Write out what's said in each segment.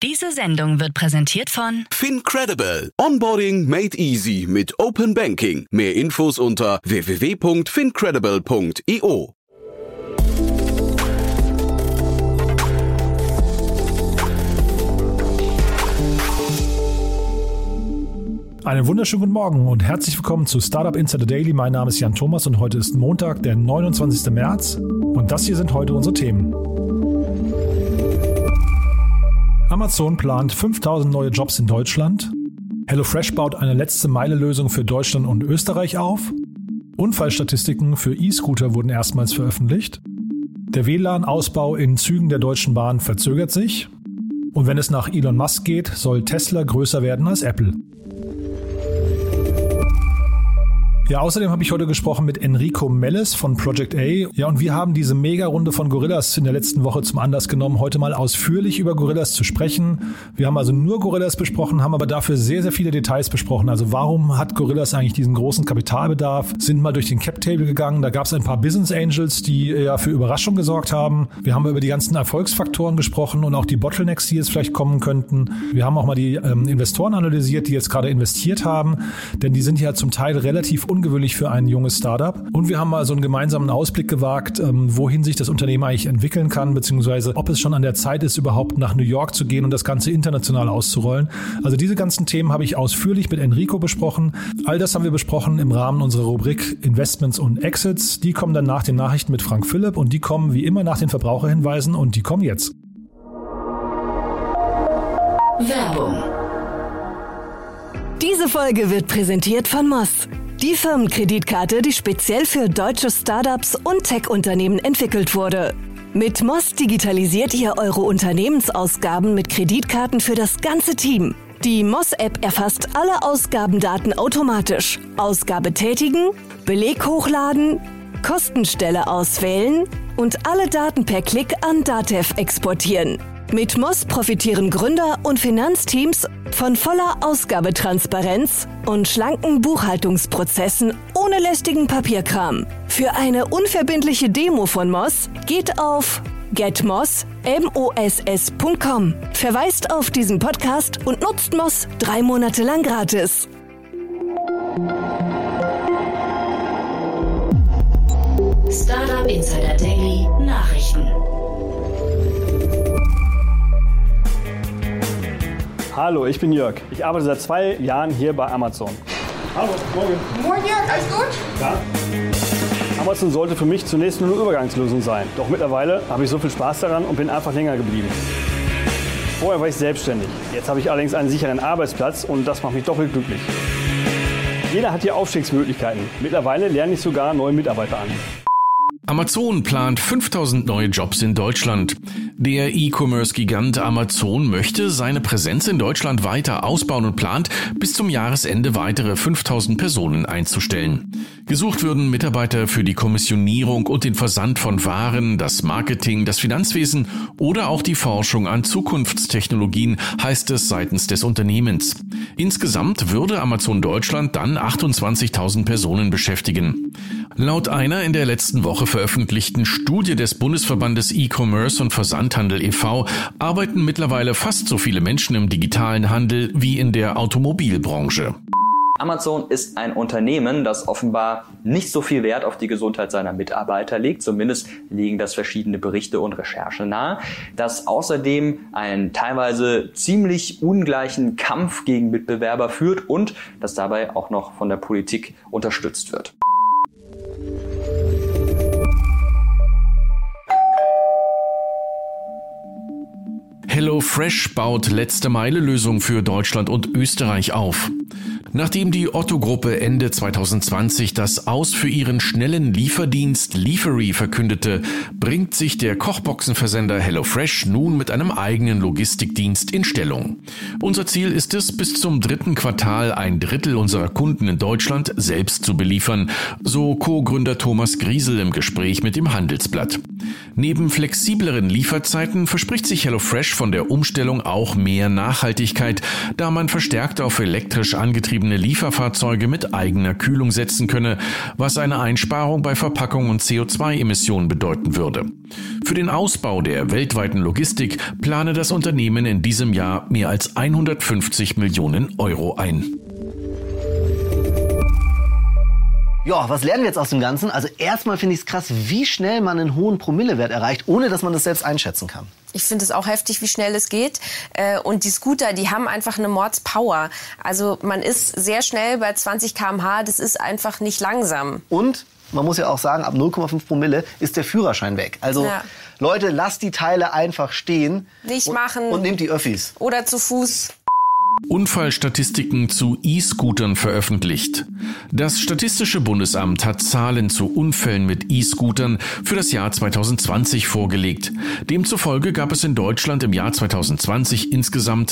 Diese Sendung wird präsentiert von FinCredible. Onboarding made easy mit Open Banking. Mehr Infos unter www.fincredible.io. Einen wunderschönen guten Morgen und herzlich willkommen zu Startup Insider Daily. Mein Name ist Jan Thomas und heute ist Montag, der 29. März. Und das hier sind heute unsere Themen. Amazon plant 5000 neue Jobs in Deutschland. HelloFresh baut eine letzte-Meile-Lösung für Deutschland und Österreich auf. Unfallstatistiken für E-Scooter wurden erstmals veröffentlicht. Der WLAN-Ausbau in Zügen der Deutschen Bahn verzögert sich. Und wenn es nach Elon Musk geht, soll Tesla größer werden als Apple. Ja, außerdem habe ich heute gesprochen mit Enrico Melles von Project A. Ja, und wir haben diese Mega-Runde von Gorillas in der letzten Woche zum Anlass genommen, heute mal ausführlich über Gorillas zu sprechen. Wir haben also nur Gorillas besprochen, haben aber dafür sehr, sehr viele Details besprochen. Also warum hat Gorillas eigentlich diesen großen Kapitalbedarf? Sind mal durch den Cap-Table gegangen. Da gab es ein paar Business Angels, die ja für Überraschung gesorgt haben. Wir haben über die ganzen Erfolgsfaktoren gesprochen und auch die Bottlenecks, die jetzt vielleicht kommen könnten. Wir haben auch mal die Investoren analysiert, die jetzt gerade investiert haben, denn die sind ja zum Teil relativ ungewöhnlich für ein junges Startup. Und wir haben mal so einen gemeinsamen Ausblick gewagt, wohin sich das Unternehmen eigentlich entwickeln kann, beziehungsweise ob es schon an der Zeit ist, überhaupt nach New York zu gehen und das Ganze international auszurollen. Also diese ganzen Themen habe ich ausführlich mit Enrico besprochen. All das haben wir besprochen im Rahmen unserer Rubrik Investments und Exits. Die kommen dann nach den Nachrichten mit Frank Philipp und die kommen wie immer nach den Verbraucherhinweisen und die kommen jetzt. Werbung. Diese Folge wird präsentiert von Moss. Die Firmenkreditkarte, die speziell für deutsche Startups und Tech-Unternehmen entwickelt wurde. Mit Moss digitalisiert ihr eure Unternehmensausgaben mit Kreditkarten für das ganze Team. Die Moss-App erfasst alle Ausgabendaten automatisch. Ausgabe tätigen, Beleg hochladen, Kostenstelle auswählen und alle Daten per Klick an Datev exportieren. Mit Moss profitieren Gründer und Finanzteams von voller Ausgabetransparenz und schlanken Buchhaltungsprozessen ohne lästigen Papierkram. Für eine unverbindliche Demo von Moss geht auf getmoss.com. Verweist auf diesen Podcast und nutzt Moss 3 Monate lang gratis. Startup Insider Daily Nachrichten. Hallo, ich bin Jörg. Ich arbeite seit 2 Jahren hier bei Amazon. Hallo, morgen. Moin Jörg, alles gut? Ja. Amazon sollte für mich zunächst nur eine Übergangslösung sein. Doch mittlerweile habe ich so viel Spaß daran und bin einfach länger geblieben. Vorher war ich selbstständig. Jetzt habe ich allerdings einen sicheren Arbeitsplatz und das macht mich doppelt glücklich. Jeder hat hier Aufstiegsmöglichkeiten. Mittlerweile lerne ich sogar neue Mitarbeiter an. Amazon plant 5000 neue Jobs in Deutschland. Der E-Commerce-Gigant Amazon möchte seine Präsenz in Deutschland weiter ausbauen und plant, bis zum Jahresende weitere 5000 Personen einzustellen. Gesucht würden Mitarbeiter für die Kommissionierung und den Versand von Waren, das Marketing, das Finanzwesen oder auch die Forschung an Zukunftstechnologien, heißt es seitens des Unternehmens. Insgesamt würde Amazon Deutschland dann 28.000 Personen beschäftigen. Laut einer in der letzten Woche veröffentlichten Studie des Bundesverbandes E-Commerce und Versandhandel e.V. arbeiten mittlerweile fast so viele Menschen im digitalen Handel wie in der Automobilbranche. Amazon ist ein Unternehmen, das offenbar nicht so viel Wert auf die Gesundheit seiner Mitarbeiter legt. Zumindest legen das verschiedene Berichte und Recherchen nahe. Das außerdem einen teilweise ziemlich ungleichen Kampf gegen Mitbewerber führt und das dabei auch noch von der Politik unterstützt wird. HelloFresh baut letzte-Meile-Lösung für Deutschland und Österreich auf. Nachdem die Otto-Gruppe Ende 2020 das Aus für ihren schnellen Lieferdienst Liefery verkündete, bringt sich der Kochboxenversender HelloFresh nun mit einem eigenen Logistikdienst in Stellung. Unser Ziel ist es, bis zum 3. Quartal 1/3 unserer Kunden in Deutschland selbst zu beliefern, so Co-Gründer Thomas Griesel im Gespräch mit dem Handelsblatt. Neben flexibleren Lieferzeiten verspricht sich HelloFresh von der Umstellung auch mehr Nachhaltigkeit, da man verstärkt auf elektrisch angetriebene betriebene Lieferfahrzeuge mit eigener Kühlung setzen könne, was eine Einsparung bei Verpackung und CO2-Emissionen bedeuten würde. Für den Ausbau der weltweiten Logistik plane das Unternehmen in diesem Jahr mehr als 150 Millionen Euro ein. Ja, was lernen wir jetzt aus dem Ganzen? Also erstmal finde ich es krass, wie schnell man einen hohen Promillewert erreicht, ohne dass man das selbst einschätzen kann. Ich finde es auch heftig, wie schnell es geht. Und die Scooter, die haben einfach eine Mordspower. Also man ist sehr schnell bei 20 km/h, das ist einfach nicht langsam. Und man muss ja auch sagen, ab 0,5 Promille ist der Führerschein weg. Also Leute, lasst die Teile einfach stehen. Nicht machen. Und nehmt die Öffis. Oder zu Fuß. Unfallstatistiken zu E-Scootern veröffentlicht. Das Statistische Bundesamt hat Zahlen zu Unfällen mit E-Scootern für das Jahr 2020 vorgelegt. Demzufolge gab es in Deutschland im Jahr 2020 insgesamt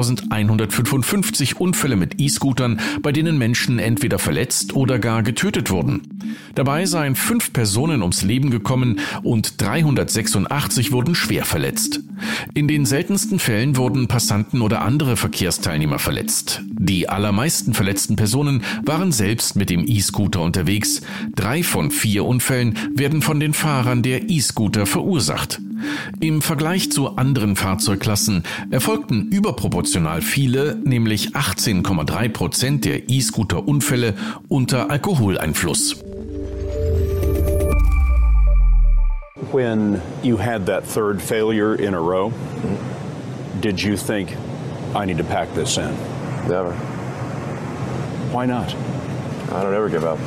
2155 Unfälle mit E-Scootern, bei denen Menschen entweder verletzt oder gar getötet wurden. Dabei seien 5 Personen ums Leben gekommen und 386 wurden schwer verletzt. In den seltensten Fällen wurden Passanten oder andere Verkehrsteilnehmer verletzt. Die allermeisten verletzten Personen waren selbst mit dem E-Scooter unterwegs. 3 von 4 Unfällen werden von den Fahrern der E-Scooter verursacht. Im Vergleich zu anderen Fahrzeugklassen erfolgten überproportional viele, nämlich 18,3% der E-Scooter-Unfälle unter Alkoholeinfluss. When you had that third failure in a row, did you think, I need to pack this in? Never. Why not? I don't ever give up.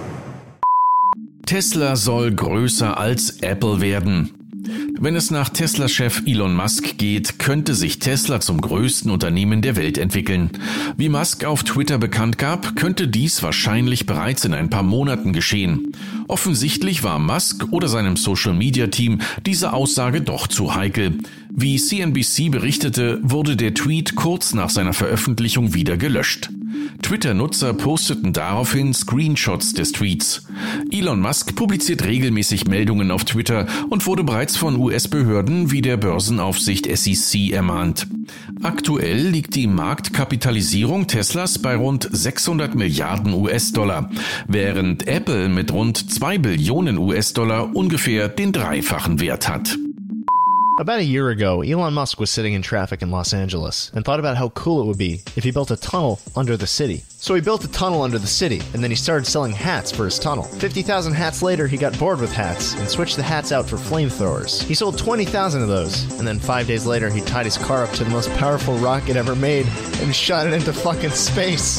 Tesla soll größer als Apple werden. Wenn es nach Tesla-Chef Elon Musk geht, könnte sich Tesla zum größten Unternehmen der Welt entwickeln. Wie Musk auf Twitter bekannt gab, könnte dies wahrscheinlich bereits in ein paar Monaten geschehen. Offensichtlich war Musk oder seinem Social-Media-Team diese Aussage doch zu heikel. Wie CNBC berichtete, wurde der Tweet kurz nach seiner Veröffentlichung wieder gelöscht. Twitter-Nutzer posteten daraufhin Screenshots des Tweets. Elon Musk publiziert regelmäßig Meldungen auf Twitter und wurde bereits von US-Behörden wie der Börsenaufsicht SEC ermahnt. Aktuell liegt die Marktkapitalisierung Teslas bei rund 600 Milliarden US-Dollar, während Apple mit rund 2 Billionen US-Dollar ungefähr den dreifachen Wert hat. About a year ago, Elon Musk was sitting in traffic in Los Angeles and thought about how cool it would be if he built a tunnel under the city. So he built a tunnel under the city, and then he started selling hats for his tunnel. 50,000 hats later, he got bored with hats and switched the hats out for flamethrowers. He sold 20,000 of those, and then 5 days later, he tied his car up to the most powerful rocket ever made and shot it into fucking space.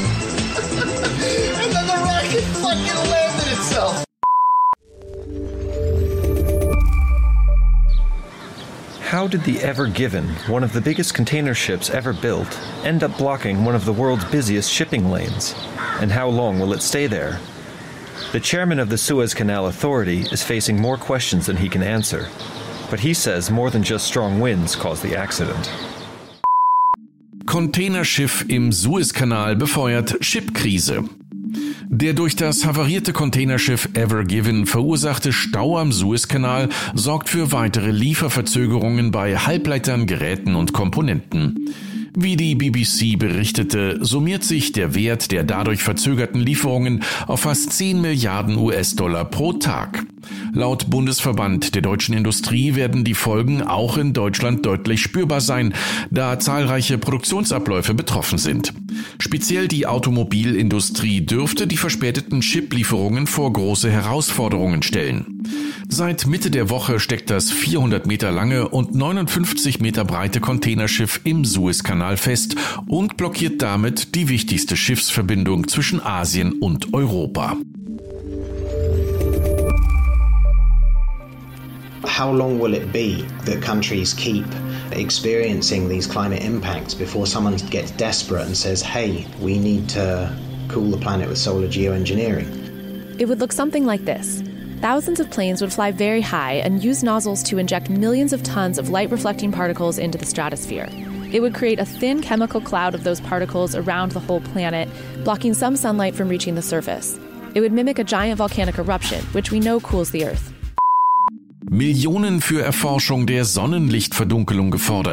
And then the rocket fucking landed itself. How did the Ever Given, one of the biggest container ships ever built, end up blocking one of the world's busiest shipping lanes? And how long will it stay there? The chairman of the Suez Canal Authority is facing more questions than he can answer. But he says more than just strong winds caused the accident. Containerschiff im Suezkanal befeuert Chipkrise. Der durch das havarierte Containerschiff Ever Given verursachte Stau am Suezkanal sorgt für weitere Lieferverzögerungen bei Halbleitern, Geräten und Komponenten. Wie die BBC berichtete, summiert sich der Wert der dadurch verzögerten Lieferungen auf fast 10 Milliarden US-Dollar pro Tag. Laut Bundesverband der deutschen Industrie werden die Folgen auch in Deutschland deutlich spürbar sein, da zahlreiche Produktionsabläufe betroffen sind. Speziell die Automobilindustrie dürfte die verspäteten Chip-Lieferungen vor große Herausforderungen stellen. Seit Mitte der Woche steckt das 400 Meter lange und 59 Meter breite Containerschiff im Suezkanal fest und blockiert damit die wichtigste Schiffsverbindung zwischen Asien und Europa. How long will it be that countries keep experiencing these climate impacts before someone gets desperate and says, hey, we need to cool the planet with solar geoengineering? It would look something like this. Thousands of planes would fly very high and use nozzles to inject millions of tons of light-reflecting particles into the stratosphere. It would create a thin chemical cloud of those particles around the whole planet, blocking some sunlight from reaching the surface. It would mimic a giant volcanic eruption, which we know cools the Earth. Millionen für Erforschung der Sonnenlichtverdunkelung gefordert.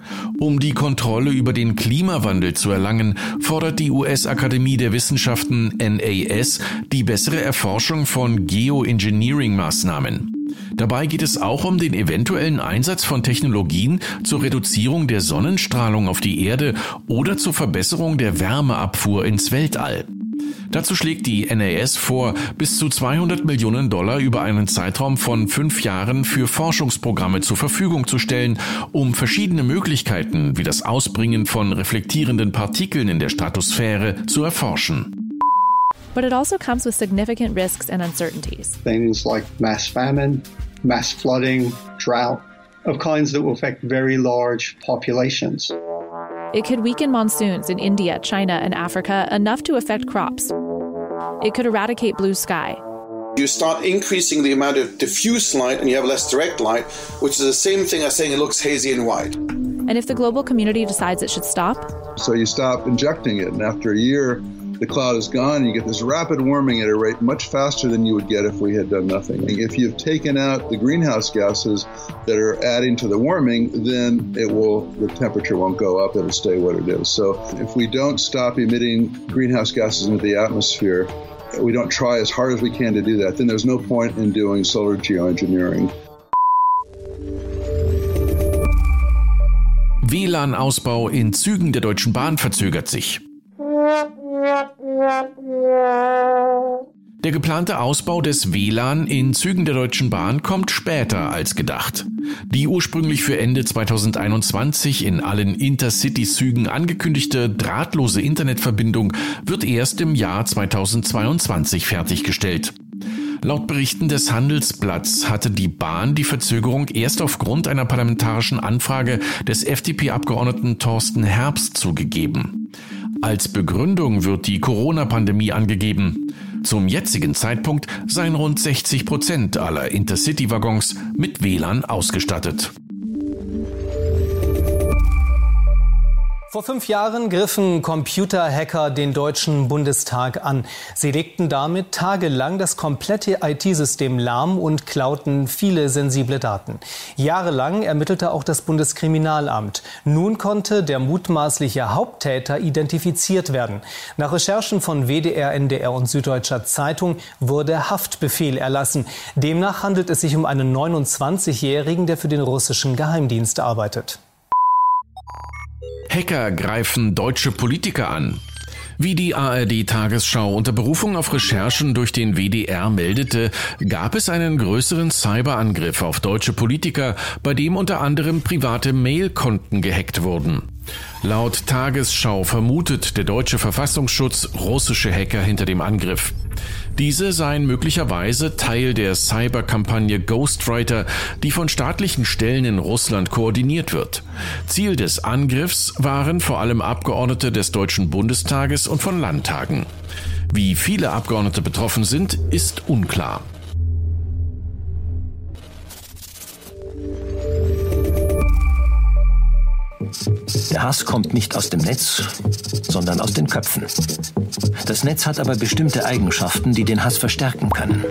Um die Kontrolle über den Klimawandel zu erlangen, fordert die US-Akademie der Wissenschaften NAS die bessere Erforschung von Geoengineering-Maßnahmen. Dabei geht es auch um den eventuellen Einsatz von Technologien zur Reduzierung der Sonnenstrahlung auf die Erde oder zur Verbesserung der Wärmeabfuhr ins Weltall. Dazu schlägt die NAS vor, bis zu $200 Millionen über einen Zeitraum von 5 Jahren für Forschungsprogramme zur Verfügung zu stellen, um verschiedene Möglichkeiten wie das Ausbringen von reflektierenden Partikeln in der Stratosphäre zu erforschen. But it also comes with significant risks and uncertainties. Things like mass famine, mass flooding, drought, of kinds that will affect very large populations. It could weaken monsoons in India, China, and Africa enough to affect crops. It could eradicate blue sky. You start increasing the amount of diffuse light and you have less direct light, which is the same thing as saying it looks hazy and white. And if the global community decides it should stop? So you stop injecting it, and after a year, the cloud is gone, and you get this rapid warming at a rate much faster than you would get if we had done nothing. If you've taken out the greenhouse gases that are adding to the warming, then the temperature won't go up, it'll stay what it is. So if we don't stop emitting greenhouse gases into the atmosphere, we don't try as hard as we can to do that, then there's no point in doing solar geoengineering. WLAN-Ausbau in Zügen der Deutschen Bahn verzögert sich. Der geplante Ausbau des WLAN in Zügen der Deutschen Bahn kommt später als gedacht. Die ursprünglich für Ende 2021 in allen Intercity-Zügen angekündigte drahtlose Internetverbindung wird erst im Jahr 2022 fertiggestellt. Laut Berichten des Handelsblatts hatte die Bahn die Verzögerung erst aufgrund einer parlamentarischen Anfrage des FDP-Abgeordneten Thorsten Herbst zugegeben. Als Begründung wird die Corona-Pandemie angegeben. Zum jetzigen Zeitpunkt seien rund 60% aller Intercity-Waggons mit WLAN ausgestattet. Vor 5 Jahren griffen Computerhacker den Deutschen Bundestag an. Sie legten damit tagelang das komplette IT-System lahm und klauten viele sensible Daten. Jahrelang ermittelte auch das Bundeskriminalamt. Nun konnte der mutmaßliche Haupttäter identifiziert werden. Nach Recherchen von WDR, NDR und Süddeutscher Zeitung wurde Haftbefehl erlassen. Demnach handelt es sich um einen 29-Jährigen, der für den russischen Geheimdienst arbeitet. Hacker greifen deutsche Politiker an. Wie die ARD-Tagesschau unter Berufung auf Recherchen durch den WDR meldete, gab es einen größeren Cyberangriff auf deutsche Politiker, bei dem unter anderem private Mailkonten gehackt wurden. Laut Tagesschau vermutet der deutsche Verfassungsschutz russische Hacker hinter dem Angriff. Diese seien möglicherweise Teil der Cyberkampagne Ghostwriter, die von staatlichen Stellen in Russland koordiniert wird. Ziel des Angriffs waren vor allem Abgeordnete des Deutschen Bundestages und von Landtagen. Wie viele Abgeordnete betroffen sind, ist unklar. Der Hass kommt nicht aus dem Netz, sondern aus den Köpfen. Das Netz hat aber bestimmte Eigenschaften, die den Hass verstärken können.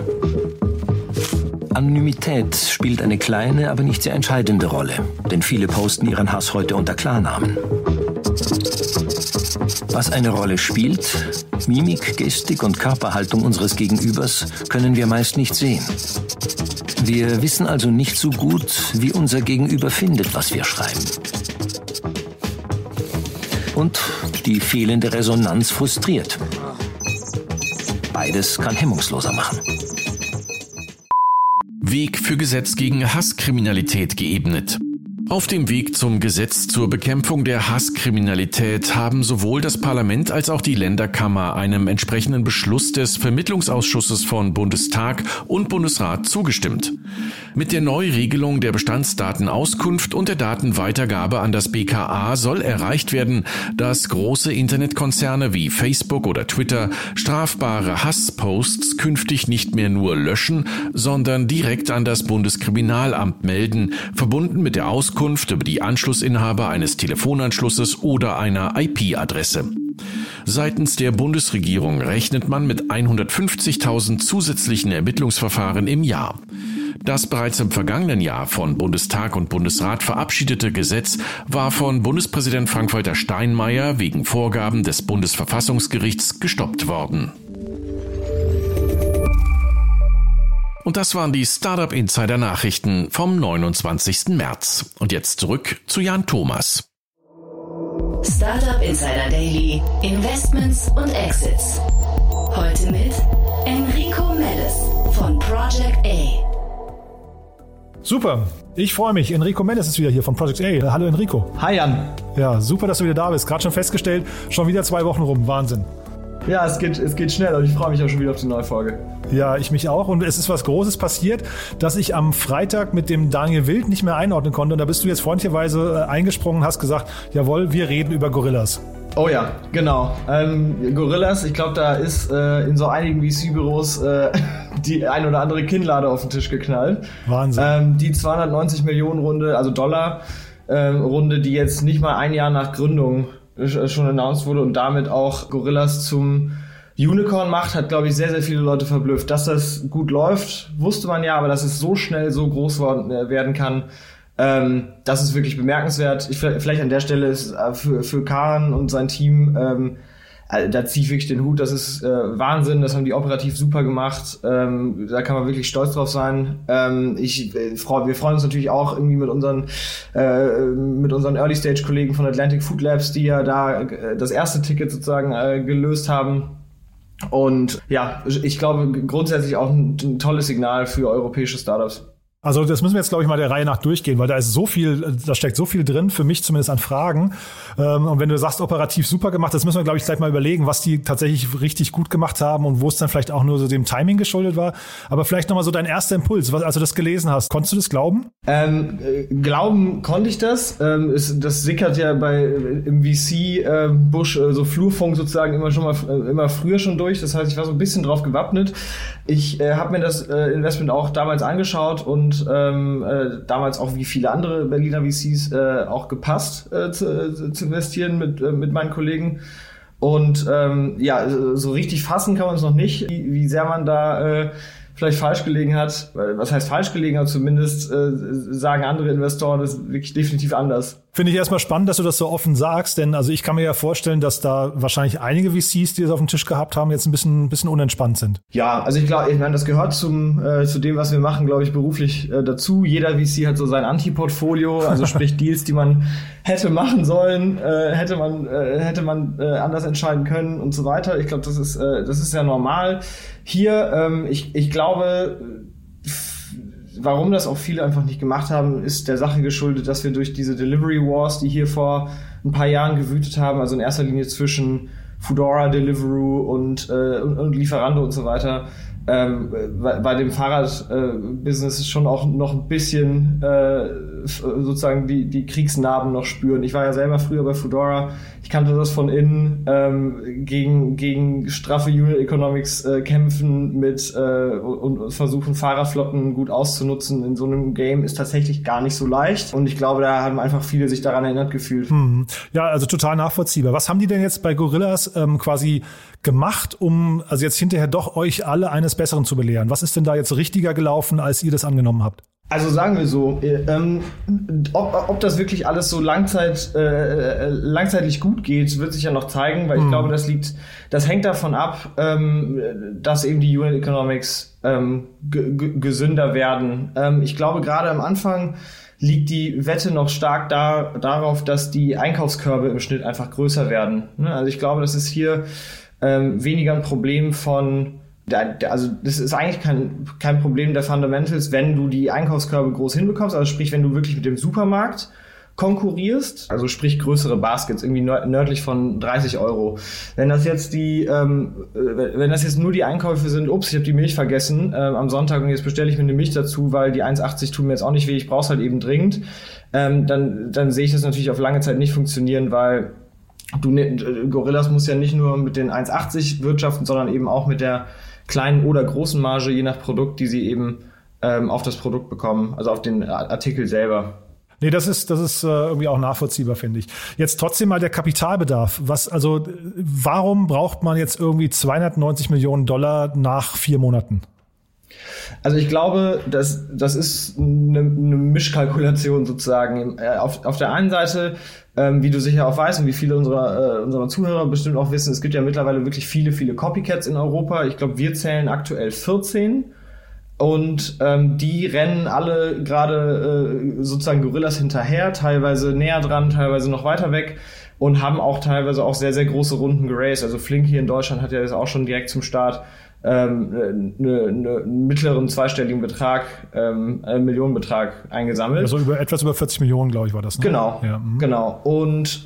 Anonymität spielt eine kleine, aber nicht sehr entscheidende Rolle, denn viele posten ihren Hass heute unter Klarnamen. Was eine Rolle spielt, Mimik, Gestik und Körperhaltung unseres Gegenübers, können wir meist nicht sehen. Wir wissen also nicht so gut, wie unser Gegenüber findet, was wir schreiben. Und die fehlende Resonanz frustriert. Beides kann hemmungsloser machen. Weg für Gesetz gegen Hasskriminalität geebnet. Auf dem Weg zum Gesetz zur Bekämpfung der Hasskriminalität haben sowohl das Parlament als auch die Länderkammer einem entsprechenden Beschluss des Vermittlungsausschusses von Bundestag und Bundesrat zugestimmt. Mit der Neuregelung der Bestandsdatenauskunft und der Datenweitergabe an das BKA soll erreicht werden, dass große Internetkonzerne wie Facebook oder Twitter strafbare Hassposts künftig nicht mehr nur löschen, sondern direkt an das Bundeskriminalamt melden, verbunden mit der Auskunft über die Anschlussinhaber eines Telefonanschlusses oder einer IP-Adresse. Seitens der Bundesregierung rechnet man mit 150.000 zusätzlichen Ermittlungsverfahren im Jahr. Das bereits im vergangenen Jahr von Bundestag und Bundesrat verabschiedete Gesetz war von Bundespräsident Frank-Walter Steinmeier wegen Vorgaben des Bundesverfassungsgerichts gestoppt worden. Und das waren die Startup Insider Nachrichten vom 29. März. Und jetzt zurück zu Jan Thomas. Startup Insider Daily, Investments und Exits. Heute mit Enrico Mellis von Project A. Super, ich freue mich. Enrico Mellis ist wieder hier von Project A. Hallo Enrico. Hi Jan. Ja, super, dass du wieder da bist. Gerade schon festgestellt, schon wieder 2 Wochen rum. Wahnsinn. Ja, es geht schnell und ich freue mich auch schon wieder auf die neue Folge. Ja, ich mich auch. Und es ist was Großes passiert, dass ich am Freitag mit dem Daniel Wild nicht mehr einordnen konnte. Und da bist du jetzt freundlicherweise eingesprungen und hast gesagt, jawohl, wir reden über Gorillas. Oh ja, genau. Gorillas, ich glaube, da ist in so einigen VC-Büros die ein oder andere Kinnlade auf den Tisch geknallt. Wahnsinn. Die 290 Millionen Runde, also Dollar Runde, die jetzt nicht mal ein Jahr nach Gründung schon announced wurde und damit auch Gorillas zum Unicorn macht, hat, glaube ich, sehr, sehr viele Leute verblüfft. Dass das gut läuft, wusste man ja, aber dass es so schnell so groß werden kann, das ist wirklich bemerkenswert. Vielleicht an der Stelle ist für Kahn und sein Team, da ziehe ich wirklich den Hut, das ist Wahnsinn, das haben die operativ super gemacht, da kann man wirklich stolz drauf sein. Wir freuen uns natürlich auch irgendwie mit unseren Early-Stage-Kollegen von Atlantic Food Labs, die ja da das erste Ticket sozusagen gelöst haben. Und ja, ich glaube grundsätzlich auch ein tolles Signal für europäische Startups. Also das müssen wir jetzt, glaube ich, mal der Reihe nach durchgehen, weil da steckt so viel drin, für mich zumindest an Fragen. Und wenn du sagst, operativ super gemacht, das müssen wir, glaube ich, gleich mal überlegen, was die tatsächlich richtig gut gemacht haben und wo es dann vielleicht auch nur so dem Timing geschuldet war. Aber vielleicht nochmal so dein erster Impuls, als du das gelesen hast. Konntest du das glauben? Glauben konnte ich das. Das sickert ja im VC-Busch so Flurfunk sozusagen immer früher schon durch. Das heißt, ich war so ein bisschen drauf gewappnet. Ich habe mir das Investment auch damals angeschaut und damals auch wie viele andere Berliner VCs auch gepasst zu investieren mit meinen Kollegen. Und so richtig fassen kann man es noch nicht, wie sehr man da vielleicht falsch gelegen hat. Was heißt falsch gelegen, aber zumindest sagen andere Investoren, das ist wirklich definitiv anders. Finde ich erstmal spannend, dass du das so offen sagst, denn also ich kann mir ja vorstellen, dass da wahrscheinlich einige VCs, die es auf dem Tisch gehabt haben, jetzt ein bisschen unentspannt sind. Ja, also ich meine, das gehört zu dem, was wir machen, glaube ich, beruflich dazu. Jeder VC hat so sein Anti-Portfolio, also sprich Deals, die man hätte machen sollen, hätte man anders entscheiden können und so weiter. Ich glaube, das ist ja normal. Hier, ich glaube, warum das auch viele einfach nicht gemacht haben, ist der Sache geschuldet, dass wir durch diese Delivery Wars, die hier vor ein paar Jahren gewütet haben, also in erster Linie zwischen Foodora, Deliveroo und Lieferando und so weiter, bei dem Fahrradbusiness ist schon auch noch ein bisschen sozusagen die Kriegsnarben noch spüren. Ich war ja selber früher bei Foodora. Ich kannte das von innen, gegen straffe Unit Economics kämpfen und versuchen, Fahrerflotten gut auszunutzen in so einem Game ist tatsächlich gar nicht so leicht. Und ich glaube, da haben einfach viele sich daran erinnert gefühlt. Ja, also total nachvollziehbar. Was haben die denn jetzt bei Gorillas quasi gemacht, um also jetzt hinterher doch euch alle eines Besseren zu belehren? Was ist denn da jetzt richtiger gelaufen, als ihr das angenommen habt? Also sagen wir so, ob das wirklich alles so langzeitlich gut geht, wird sich ja noch zeigen, weil ich glaube, das hängt davon ab, dass eben die Unit Economics gesünder werden. Ich glaube, gerade am Anfang liegt die Wette noch stark darauf, dass die Einkaufskörbe im Schnitt einfach größer werden. Also ich glaube, das ist hier weniger ein Problem also das ist eigentlich kein Problem der Fundamentals, wenn du die Einkaufskörbe groß hinbekommst, also sprich, wenn du wirklich mit dem Supermarkt konkurrierst, also sprich größere Baskets, irgendwie nördlich von 30 €. Wenn das jetzt nur die Einkäufe sind, ich habe die Milch vergessen am Sonntag und jetzt bestelle ich mir eine Milch dazu, weil die 1,80 tun mir jetzt auch nicht weh, ich brauche es halt eben dringend, dann sehe ich das natürlich auf lange Zeit nicht funktionieren, weil Gorillas muss ja nicht nur mit den 1,80 wirtschaften, sondern eben auch mit der kleinen oder großen Marge, je nach Produkt, die sie eben auf das Produkt bekommen, also auf den Artikel selber. Nee, das ist irgendwie auch nachvollziehbar, finde ich. Jetzt trotzdem mal der Kapitalbedarf. Warum braucht man jetzt irgendwie $290 Millionen nach 4 Monaten? Also ich glaube, das ist eine Mischkalkulation sozusagen. Auf der einen Seite, wie du sicher auch weißt und wie viele unserer Zuhörer bestimmt auch wissen, es gibt ja mittlerweile wirklich viele, viele Copycats in Europa. Ich glaube, wir zählen aktuell 14. Und die rennen alle gerade sozusagen Gorillas hinterher, teilweise näher dran, teilweise noch weiter weg und haben auch teilweise auch sehr, sehr große Runden geraced. Also Flink hier in Deutschland hat ja das auch schon direkt zum Start einen mittleren zweistelligen Betrag, Millionenbetrag eingesammelt. Also etwas über 40 Millionen, glaube ich, war das. Ne? Genau, ja, genau. Und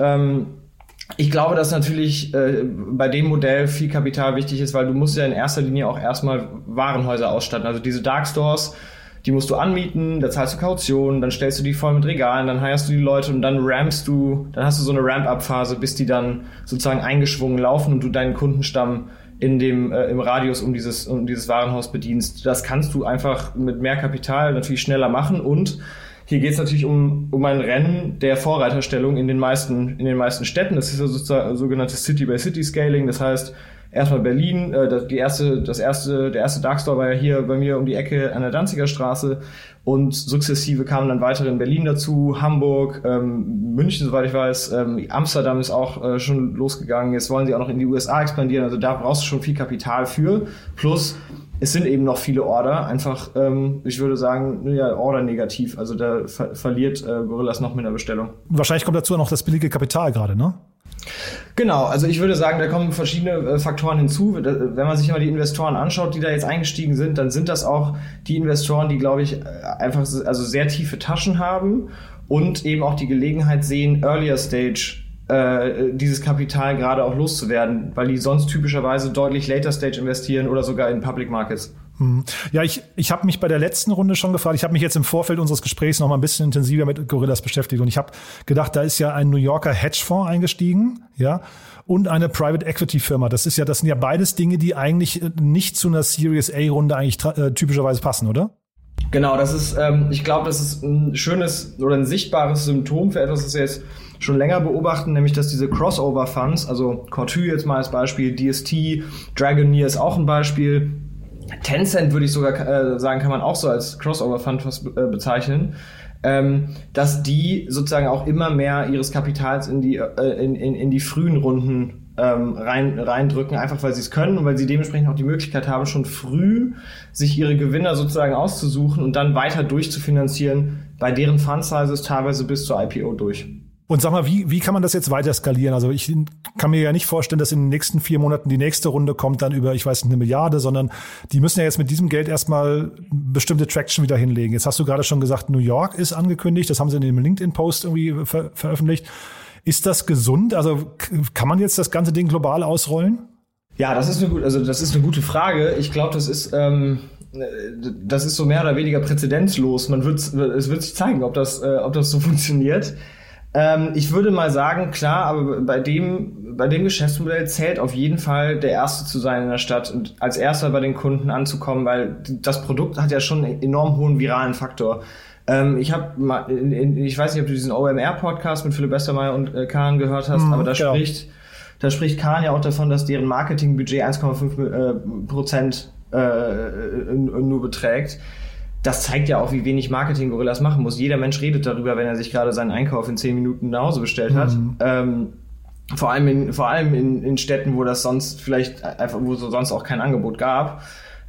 ich glaube, dass natürlich bei dem Modell viel Kapital wichtig ist, weil du musst ja in erster Linie auch erstmal Warenhäuser ausstatten. Also diese Dark Stores, die musst du anmieten, da zahlst du Kaution, dann stellst du die voll mit Regalen, dann hirest du die Leute und dann hast du so eine Ramp-Up-Phase, bis die dann sozusagen eingeschwungen laufen und du deinen Kundenstamm im Radius um dieses Warenhaus bedienst. Das kannst du einfach mit mehr Kapital natürlich schneller machen und hier geht es natürlich um ein Rennen der Vorreiterstellung in den meisten Städten. Das ist ja sozusagen sogenanntes City-by-City-Scaling. Das heißt, erstmal Berlin, der erste Darkstore war ja hier bei mir um die Ecke an der Danziger Straße und sukzessive kamen dann weitere in Berlin dazu, Hamburg, München, soweit ich weiß, Amsterdam ist auch schon losgegangen. Jetzt wollen sie auch noch in die USA expandieren. Also da brauchst du schon viel Kapital für. Plus es sind eben noch viele Order, einfach, ich würde sagen, ja, Order negativ. Also da verliert Gorillas noch mit einer Bestellung. Wahrscheinlich kommt dazu noch das billige Kapital gerade, ne? Genau, also ich würde sagen, da kommen verschiedene Faktoren hinzu. Wenn man sich mal die Investoren anschaut, die da jetzt eingestiegen sind, dann sind das auch die Investoren, die, glaube ich, einfach also sehr tiefe Taschen haben und eben auch die Gelegenheit sehen, Earlier Stage dieses Kapital gerade auch loszuwerden, weil die sonst typischerweise deutlich Later Stage investieren oder sogar in Public Markets. Ja, ich habe mich bei der letzten Runde schon gefragt, ich habe mich jetzt im Vorfeld unseres Gesprächs noch mal ein bisschen intensiver mit Gorillas beschäftigt und ich habe gedacht, da ist ja ein New Yorker Hedgefonds eingestiegen, ja, und eine Private Equity Firma. Das sind ja beides Dinge, die eigentlich nicht zu einer Series A Runde eigentlich typischerweise passen, oder? Genau, das ist, ich glaube, das ist ein schönes oder ein sichtbares Symptom für etwas, das wir jetzt schon länger beobachten, nämlich dass diese Crossover-Funds, also Coatue jetzt mal als Beispiel, DST, Dragoneer ist auch ein Beispiel, Tencent würde ich sogar sagen, kann man auch so als Crossover-Fund bezeichnen, dass die sozusagen auch immer mehr ihres Kapitals in die frühen Runden reindrücken, einfach weil sie es können und weil sie dementsprechend auch die Möglichkeit haben, schon früh sich ihre Gewinner sozusagen auszusuchen und dann weiter durchzufinanzieren, bei deren Fund-Sizes teilweise bis zur IPO durch. Und sag mal, wie kann man das jetzt weiter skalieren? Also ich kann mir ja nicht vorstellen, dass in den nächsten 4 Monaten die nächste Runde kommt dann über, ich weiß nicht, 1 Milliarde, sondern die müssen ja jetzt mit diesem Geld erstmal bestimmte Traction wieder hinlegen. Jetzt hast du gerade schon gesagt, New York ist angekündigt, das haben sie in dem LinkedIn-Post irgendwie veröffentlicht. Ist das gesund? Also kann man jetzt das ganze Ding global ausrollen? Ja, das ist eine gute Frage. Ich glaube, das ist so mehr oder weniger präzedenzlos. Es wird sich zeigen, ob das so funktioniert. Ich würde mal sagen, klar, aber bei dem Geschäftsmodell zählt auf jeden Fall der Erste zu sein in der Stadt und als Erster bei den Kunden anzukommen, weil das Produkt hat ja schon einen enorm hohen viralen Faktor. Ich weiß nicht, ob du diesen OMR-Podcast mit Philipp Westermeier und Kahn gehört hast, aber da spricht Kahn ja auch davon, dass deren Marketingbudget 1,5% nur beträgt. Das zeigt ja auch, wie wenig Marketing Gorillas machen muss. Jeder Mensch redet darüber, wenn er sich gerade seinen Einkauf in 10 Minuten nach Hause bestellt hat. Vor allem in Städten, wo das sonst vielleicht einfach, wo es sonst auch kein Angebot gab.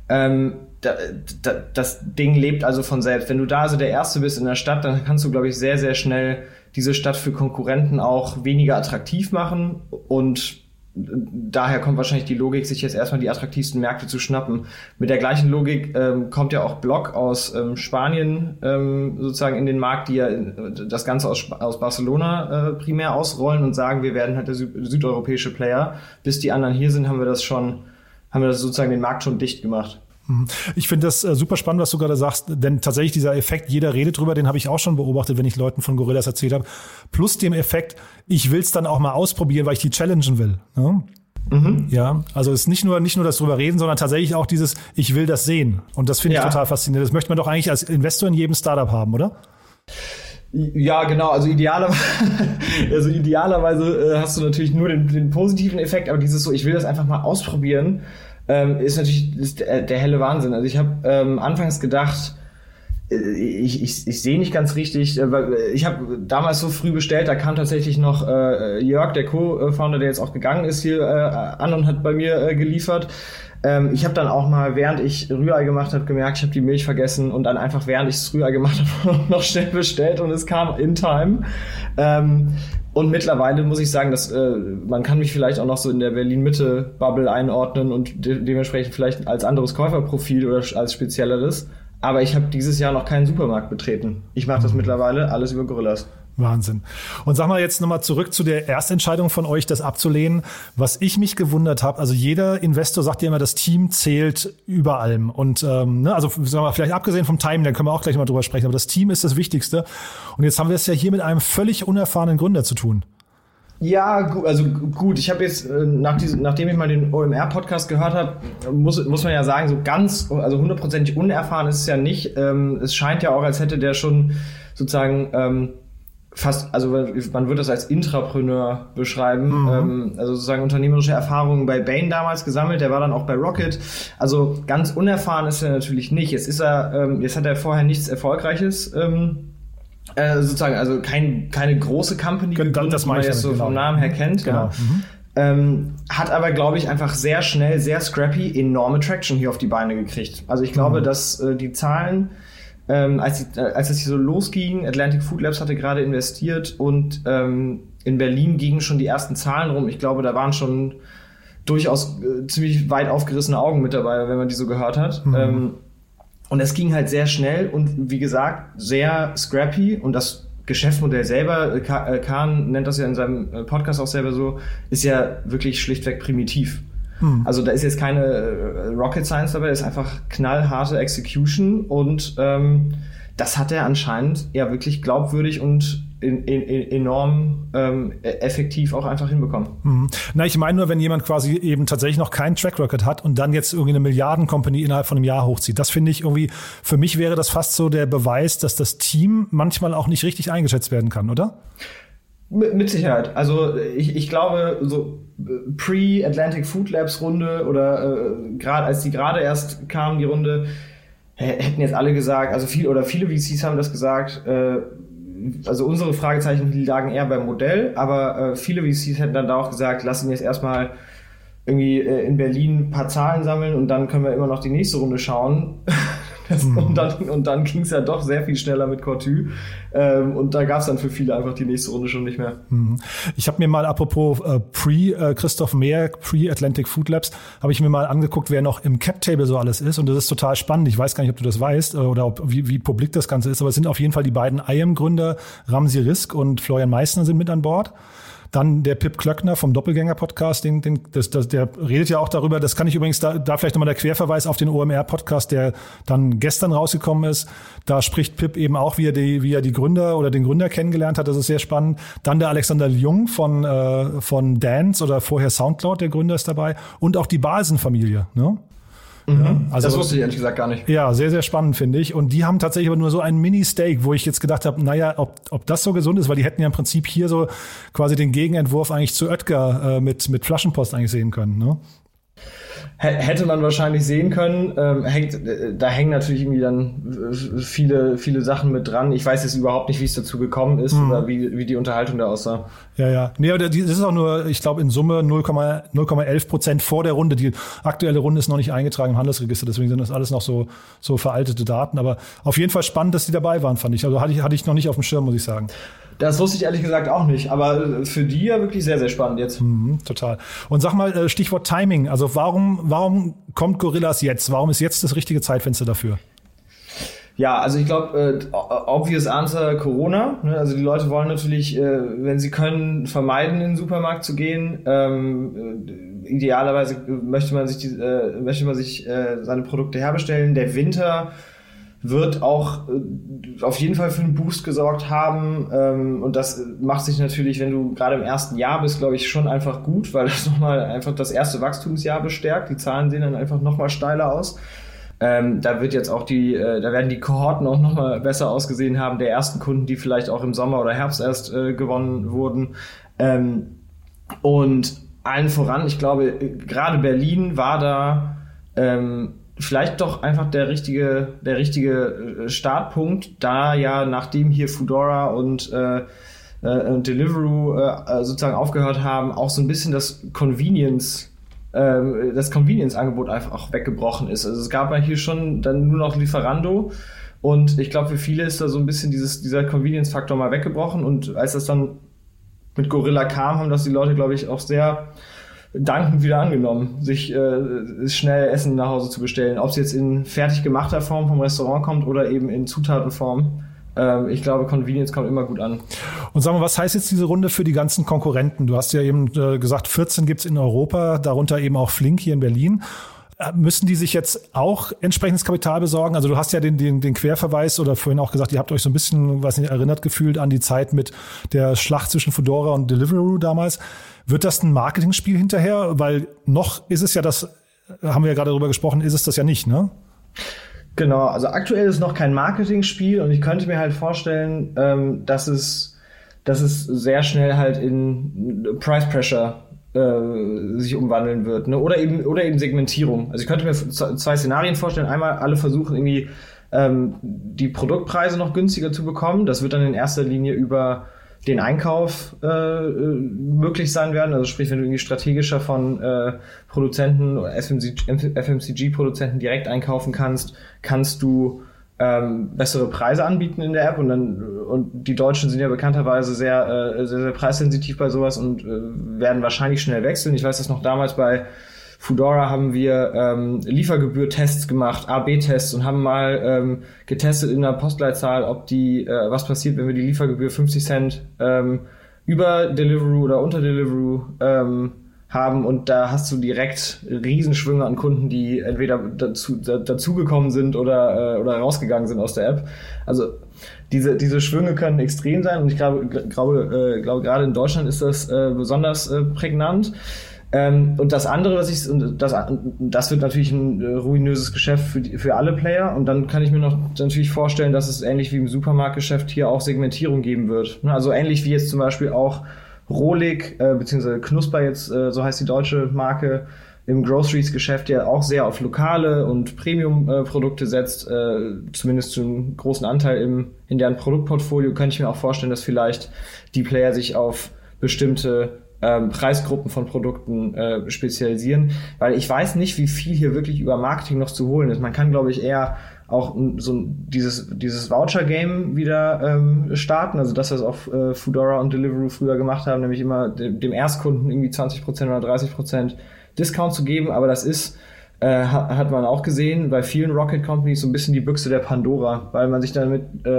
Das Ding lebt also von selbst. Wenn du da also der Erste bist in der Stadt, dann kannst du, glaube ich, sehr, sehr schnell diese Stadt für Konkurrenten auch weniger attraktiv machen und daher kommt wahrscheinlich die Logik, sich jetzt erstmal die attraktivsten Märkte zu schnappen. Mit der gleichen Logik kommt ja auch Block aus Spanien sozusagen in den Markt, die ja das Ganze aus Barcelona primär ausrollen und sagen, wir werden halt der südeuropäische Player. Bis die anderen hier sind, haben wir das sozusagen den Markt schon dicht gemacht. Ich finde das super spannend, was du gerade sagst, denn tatsächlich dieser Effekt, jeder redet drüber, den habe ich auch schon beobachtet, wenn ich Leuten von Gorillas erzählt habe, plus dem Effekt, ich will es dann auch mal ausprobieren, weil ich die challengen will. Ne? Ja, also es ist nicht nur das drüber reden, sondern tatsächlich auch dieses, ich will das sehen. Und das finde ich total faszinierend. Das möchte man doch eigentlich als Investor in jedem Startup haben, oder? Ja, genau. Also idealerweise hast du natürlich nur den positiven Effekt, aber dieses so, ich will das einfach mal ausprobieren. ist natürlich der helle Wahnsinn. Also ich habe anfangs gedacht, ich sehe nicht ganz richtig, weil ich habe damals so früh bestellt, da kam tatsächlich noch Jörg, der Co-Founder, der jetzt auch gegangen ist, hier an und hat bei mir geliefert. Ich habe dann auch mal, während ich Rührei gemacht habe, gemerkt, ich habe die Milch vergessen und dann einfach, während ich das Rührei gemacht habe, noch schnell bestellt und es kam in time. Und mittlerweile muss ich sagen, dass man kann mich vielleicht auch noch so in der Berlin-Mitte-Bubble einordnen und dementsprechend vielleicht als anderes Käuferprofil oder als spezielleres. Aber ich habe dieses Jahr noch keinen Supermarkt betreten. Ich mache das mittlerweile alles über Gorillas. Wahnsinn. Und sag mal jetzt nochmal zurück zu der Erstentscheidung von euch, das abzulehnen. Was ich mich gewundert habe, also jeder Investor sagt ja immer, das Team zählt über allem. Und also sagen wir mal, vielleicht abgesehen vom Timing, da können wir auch gleich mal drüber sprechen, aber das Team ist das Wichtigste. Und jetzt haben wir es ja hier mit einem völlig unerfahrenen Gründer zu tun. Ja, gut. Ich habe jetzt, nachdem ich mal den OMR-Podcast gehört habe, muss man ja sagen, so ganz, also 100% unerfahren ist es ja nicht. Es scheint ja auch, als hätte der schon sozusagen fast, also man würde das als Intrapreneur beschreiben, also sozusagen unternehmerische Erfahrungen bei Bain damals gesammelt, der war dann auch bei Rocket, also ganz unerfahren ist er natürlich nicht. Jetzt hat er vorher nichts Erfolgreiches sozusagen, also keine große Company gegründet, die man jetzt so vom Namen her kennt. Genau. Ja. Hat aber, glaube ich, einfach sehr schnell, sehr scrappy, enorme Traction hier auf die Beine gekriegt. Also ich glaube, dass die Zahlen, als es hier so losging, Atlantic Food Labs hatte gerade investiert und in Berlin gingen schon die ersten Zahlen rum. Ich glaube, da waren schon durchaus ziemlich weit aufgerissene Augen mit dabei, wenn man die so gehört hat. Und es ging halt sehr schnell und wie gesagt, sehr scrappy und das Geschäftsmodell selber, Kahn nennt das ja in seinem Podcast auch selber so, ist ja wirklich schlichtweg primitiv. Also da ist jetzt keine Rocket Science dabei, ist einfach knallharte Execution und das hat er anscheinend ja wirklich glaubwürdig und enorm effektiv auch einfach hinbekommen. Na, ich meine nur, wenn jemand quasi eben tatsächlich noch keinen Track Record hat und dann jetzt irgendwie eine Milliarden-Company innerhalb von einem Jahr hochzieht. Das finde ich irgendwie, für mich wäre das fast so der Beweis, dass das Team manchmal auch nicht richtig eingeschätzt werden kann, oder? Mit Sicherheit. Also ich glaube, so Pre-Atlantic Food Labs Runde oder als die gerade erst kamen, die Runde, hätten jetzt alle gesagt, also viele VCs haben das gesagt, also unsere Fragezeichen, die lagen eher beim Modell, aber viele VCs hätten dann da auch gesagt, lassen wir jetzt erstmal irgendwie in Berlin ein paar Zahlen sammeln und dann können wir immer noch die nächste Runde schauen. Und dann ging es ja doch sehr viel schneller mit Courtu. Und da gab es dann für viele einfach die nächste Runde schon nicht mehr. Ich habe mir mal, apropos Christoph Mehr, Pre-Atlantic Food Labs, habe ich mir mal angeguckt, wer noch im Cap-Table so alles ist. Und das ist total spannend. Ich weiß gar nicht, ob du das weißt oder wie publik das Ganze ist. Aber es sind auf jeden Fall die beiden IAM-Gründer, Ramsi Risk und Florian Meissner sind mit an Bord. Dann der Pip Klöckner vom Doppelgänger-Podcast, der redet ja auch darüber, das kann ich übrigens, da vielleicht nochmal der Querverweis auf den OMR-Podcast, der dann gestern rausgekommen ist. Da spricht Pip eben auch, wie er die Gründer oder den Gründer kennengelernt hat, das ist sehr spannend. Dann der Alexander Jung von Dance oder vorher Soundcloud, der Gründer ist dabei. Und auch die Balsen-Familie, ne? Ja, also, das wusste ich ehrlich gesagt gar nicht. Ja, sehr, sehr spannend, finde ich. Und die haben tatsächlich aber nur so ein Mini-Stake, wo ich jetzt gedacht habe, naja, ob das so gesund ist, weil die hätten ja im Prinzip hier so quasi den Gegenentwurf eigentlich zu Oetker mit Flaschenpost eigentlich sehen können, ne? Hätte man wahrscheinlich sehen können. Da hängen natürlich irgendwie dann viele Sachen mit dran. Ich weiß jetzt überhaupt nicht, wie es dazu gekommen ist oder wie die Unterhaltung da aussah. Ja. Nee, aber das ist auch nur, ich glaube, in Summe 0,11% vor der Runde. Die aktuelle Runde ist noch nicht eingetragen im Handelsregister, deswegen sind das alles noch so veraltete Daten. Aber auf jeden Fall spannend, dass die dabei waren, fand ich. Also hatte ich noch nicht auf dem Schirm, muss ich sagen. Das wusste ich ehrlich gesagt auch nicht, aber für die ja wirklich sehr, sehr spannend jetzt. Total. Und sag mal, Stichwort Timing, also warum kommt Gorillas jetzt? Warum ist jetzt das richtige Zeitfenster dafür? Ja, also ich glaube, obvious answer Corona. Ne? Also die Leute wollen natürlich, wenn sie können, vermeiden, in den Supermarkt zu gehen. Idealerweise möchte man sich seine Produkte herbestellen. Der Winter wird auch auf jeden Fall für einen Boost gesorgt haben. Und das macht sich natürlich, wenn du gerade im ersten Jahr bist, glaube ich, schon einfach gut, weil das nochmal einfach das erste Wachstumsjahr bestärkt. Die Zahlen sehen dann einfach nochmal steiler aus. Da wird jetzt auch da werden die Kohorten auch nochmal besser ausgesehen haben, der ersten Kunden, die vielleicht auch im Sommer oder Herbst erst gewonnen wurden. Und allen voran, ich glaube, gerade Berlin war da vielleicht doch einfach der richtige Startpunkt, da ja nachdem hier Foodora und Deliveroo sozusagen aufgehört haben, auch so ein bisschen das Convenience-Angebot einfach auch weggebrochen ist. Also es gab ja hier schon dann nur noch Lieferando und ich glaube, für viele ist da so ein bisschen dieser Convenience-Faktor mal weggebrochen und als das dann mit Gorilla kam, haben das die Leute, glaube ich, auch sehr dankend wieder angenommen, sich schnell Essen nach Hause zu bestellen. Ob es jetzt in fertig gemachter Form vom Restaurant kommt oder eben in Zutatenform. Ich glaube, Convenience kommt immer gut an. Und sag mal, was heißt jetzt diese Runde für die ganzen Konkurrenten? Du hast ja eben gesagt, 14 gibt's in Europa, darunter eben auch Flink hier in Berlin. Müssen die sich jetzt auch entsprechendes Kapital besorgen? Also du hast ja den Querverweis oder vorhin auch gesagt, ihr habt euch so ein bisschen, weiß nicht, erinnert gefühlt an die Zeit mit der Schlacht zwischen Foodora und Deliveroo damals. Wird das ein Marketingspiel hinterher? Weil noch ist es ja das, haben wir ja gerade darüber gesprochen, ist es das ja nicht, ne? Genau, also aktuell ist noch kein Marketingspiel und ich könnte mir halt vorstellen, dass es sehr schnell halt in Price Pressure sich umwandeln wird, ne? Oder eben Segmentierung. Also ich könnte mir zwei Szenarien vorstellen. Einmal, alle versuchen irgendwie die Produktpreise noch günstiger zu bekommen. Das wird dann in erster Linie über den Einkauf möglich sein werden. Also sprich, wenn du irgendwie strategischer von Produzenten oder FMCG-Produzenten direkt einkaufen kannst du bessere Preise anbieten in der App und die Deutschen sind ja bekannterweise sehr, sehr, sehr preissensitiv bei sowas und werden wahrscheinlich schnell wechseln. Ich weiß, dass noch damals bei Foodora haben wir Liefergebühr-Tests gemacht, A/B-Tests und haben mal getestet in der Postleitzahl, ob was passiert, wenn wir die Liefergebühr 50 Cent über Deliveroo oder unter Deliveroo haben und da hast du direkt Riesenschwünge an Kunden, die entweder dazugekommen sind oder rausgegangen sind aus der App. Also diese Schwünge können extrem sein und ich glaube gerade in Deutschland ist das besonders prägnant. Und das andere, das wird natürlich ein ruinöses Geschäft für alle Player. Und dann kann ich mir noch natürlich vorstellen, dass es ähnlich wie im Supermarktgeschäft hier auch Segmentierung geben wird. Also ähnlich wie jetzt zum Beispiel auch Rohlig, beziehungsweise Knusper jetzt, so heißt die deutsche Marke, im Groceries-Geschäft ja auch sehr auf lokale und Premium-Produkte setzt, zumindest zu einem großen Anteil in deren Produktportfolio, könnte ich mir auch vorstellen, dass vielleicht die Player sich auf bestimmte Preisgruppen von Produkten spezialisieren, weil ich weiß nicht, wie viel hier wirklich über Marketing noch zu holen ist. Man kann, glaube ich, eher auch so dieses Voucher-Game wieder starten, also das, was auch Foodora und Deliveroo früher gemacht haben, nämlich immer dem Erstkunden irgendwie 20% oder 30% Discount zu geben, aber das ist hat man auch gesehen bei vielen Rocket Companies so ein bisschen die Büchse der Pandora, weil man sich damit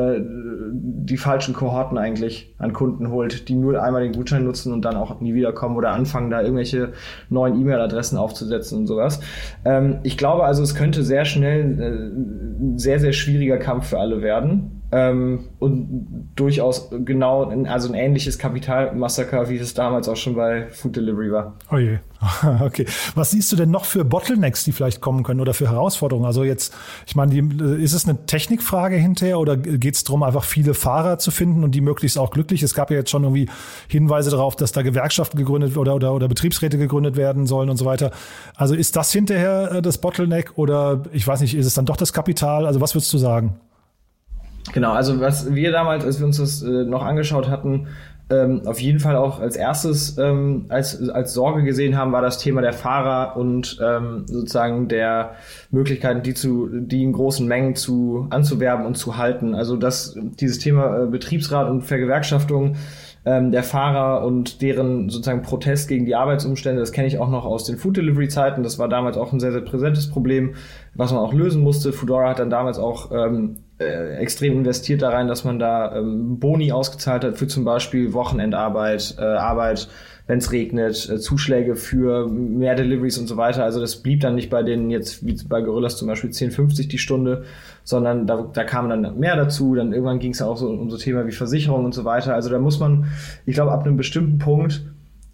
die falschen Kohorten eigentlich an Kunden holt, die nur einmal den Gutschein nutzen und dann auch nie wiederkommen oder anfangen, da irgendwelche neuen E-Mail-Adressen aufzusetzen und sowas. Ich glaube also, es könnte sehr schnell ein sehr, sehr schwieriger Kampf für alle werden. Und durchaus genau, also ein ähnliches Kapitalmassaker, wie es damals auch schon bei Food Delivery war. Oh je. Okay. Was siehst du denn noch für Bottlenecks, die vielleicht kommen können oder für Herausforderungen? Also jetzt, ich meine, ist es eine Technikfrage hinterher oder geht es darum, einfach viele Fahrer zu finden und die möglichst auch glücklich? Es gab ja jetzt schon irgendwie Hinweise darauf, dass da Gewerkschaften gegründet oder Betriebsräte gegründet werden sollen und so weiter. Also ist das hinterher das Bottleneck oder ich weiß nicht, ist es dann doch das Kapital? Also was würdest du sagen? Genau, also was wir damals, als wir uns das noch angeschaut hatten, auf jeden Fall auch als erstes als Sorge gesehen haben, war das Thema der Fahrer und sozusagen der Möglichkeiten, die in großen Mengen anzuwerben und zu halten. Also dieses Thema Betriebsrat und Vergewerkschaftung der Fahrer und deren sozusagen Protest gegen die Arbeitsumstände, das kenne ich auch noch aus den Food-Delivery-Zeiten. Das war damals auch ein sehr, sehr präsentes Problem, was man auch lösen musste. Foodora hat dann damals auch extrem investiert da rein, dass man da Boni ausgezahlt hat für zum Beispiel Wochenendarbeit, Arbeit, wenn es regnet, Zuschläge für mehr Deliveries und so weiter. Also das blieb dann nicht bei denen jetzt, wie bei Gorillas zum Beispiel 10,50 die Stunde, sondern da kam dann mehr dazu. Dann irgendwann ging es auch so um so Themen wie Versicherung und so weiter. Also da muss man, ich glaube, ab einem bestimmten Punkt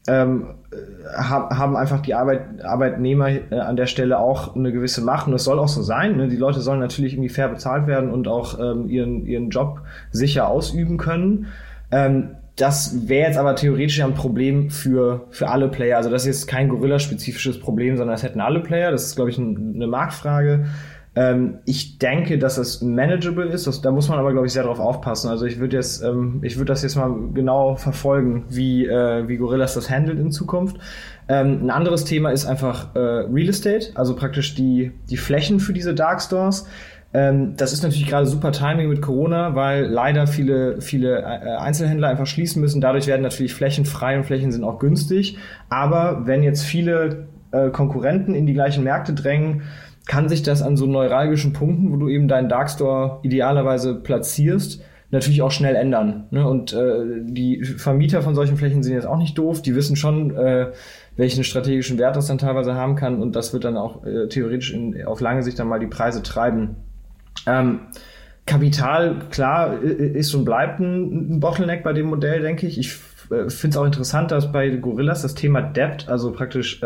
haben einfach die Arbeitnehmer an der Stelle auch eine gewisse Macht und das soll auch so sein. Ne? Die Leute sollen natürlich irgendwie fair bezahlt werden und auch ihren Job sicher ausüben können. Das wäre jetzt aber theoretisch ja ein Problem für alle Player. Also das ist jetzt kein Gorilla-spezifisches Problem, sondern das hätten alle Player. Das ist, glaube ich, eine Marktfrage. Ich denke, dass es manageable ist. Da muss man aber, glaube ich, sehr drauf aufpassen. Also ich würde das jetzt mal genau verfolgen, wie Gorillas das handelt in Zukunft. Ein anderes Thema ist einfach Real Estate, also praktisch die Flächen für diese Dark Stores. Das ist natürlich gerade super Timing mit Corona, weil leider viele Einzelhändler einfach schließen müssen. Dadurch werden natürlich Flächen frei und Flächen sind auch günstig. Aber wenn jetzt viele Konkurrenten in die gleichen Märkte drängen, kann sich das an so neuralgischen Punkten, wo du eben deinen Dark Store idealerweise platzierst, natürlich auch schnell ändern. Ne? Und die Vermieter von solchen Flächen sind jetzt auch nicht doof. Die wissen schon, welchen strategischen Wert das dann teilweise haben kann. Und das wird dann auch theoretisch auf lange Sicht dann mal die Preise treiben. Kapital, klar, ist und bleibt ein Bottleneck bei dem Modell, denke ich. Ich finde es auch interessant, dass bei Gorillas das Thema Debt, also praktisch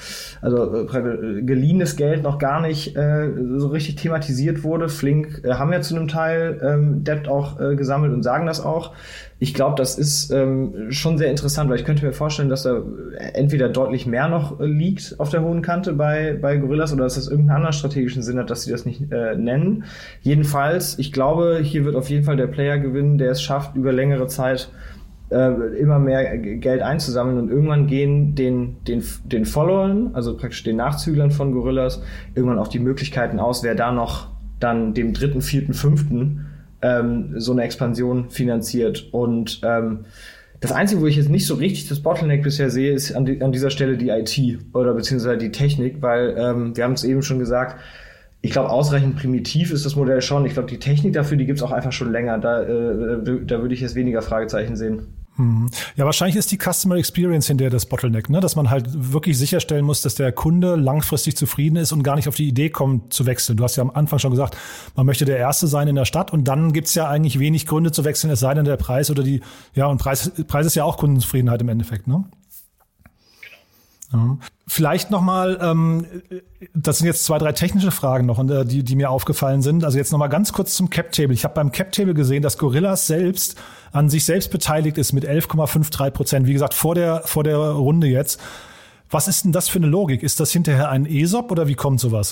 geliehenes Geld noch gar nicht so richtig thematisiert wurde. Flink haben ja zu einem Teil Debt auch gesammelt und sagen das auch. Ich glaube, das ist schon sehr interessant, weil ich könnte mir vorstellen, dass da entweder deutlich mehr noch liegt auf der hohen Kante bei Gorillas oder dass das irgendeinen anderen strategischen Sinn hat, dass sie das nicht nennen. Jedenfalls, ich glaube, hier wird auf jeden Fall der Player gewinnen, der es schafft, über längere Zeit immer mehr Geld einzusammeln und irgendwann gehen den Followern, also praktisch den Nachzüglern von Gorillas, irgendwann auch die Möglichkeiten aus, wer da noch dann dem 3., 4., 5. So eine Expansion finanziert. Und das Einzige, wo ich jetzt nicht so richtig das Bottleneck bisher sehe, ist an dieser Stelle die IT oder beziehungsweise die Technik, weil wir haben es eben schon gesagt, ich glaube, ausreichend primitiv ist das Modell schon. Ich glaube, die Technik dafür, die gibt's auch einfach schon länger. Da würde ich jetzt weniger Fragezeichen sehen. Ja, wahrscheinlich ist die Customer Experience hinterher das Bottleneck, ne? Dass man halt wirklich sicherstellen muss, dass der Kunde langfristig zufrieden ist und gar nicht auf die Idee kommt zu wechseln. Du hast ja am Anfang schon gesagt, man möchte der Erste sein in der Stadt und dann gibt's ja eigentlich wenig Gründe zu wechseln, es sei denn der Preis oder und Preis ist ja auch Kundenzufriedenheit im Endeffekt, ne? Ja. Vielleicht nochmal, das sind jetzt 2, 3 technische Fragen noch, die mir aufgefallen sind. Also jetzt nochmal ganz kurz zum Cap-Table. Ich habe beim Cap-Table gesehen, dass Gorillas selbst an sich selbst beteiligt ist mit 11,53%. Wie gesagt, vor der Runde jetzt. Was ist denn das für eine Logik? Ist das hinterher ein ESOP oder wie kommt sowas?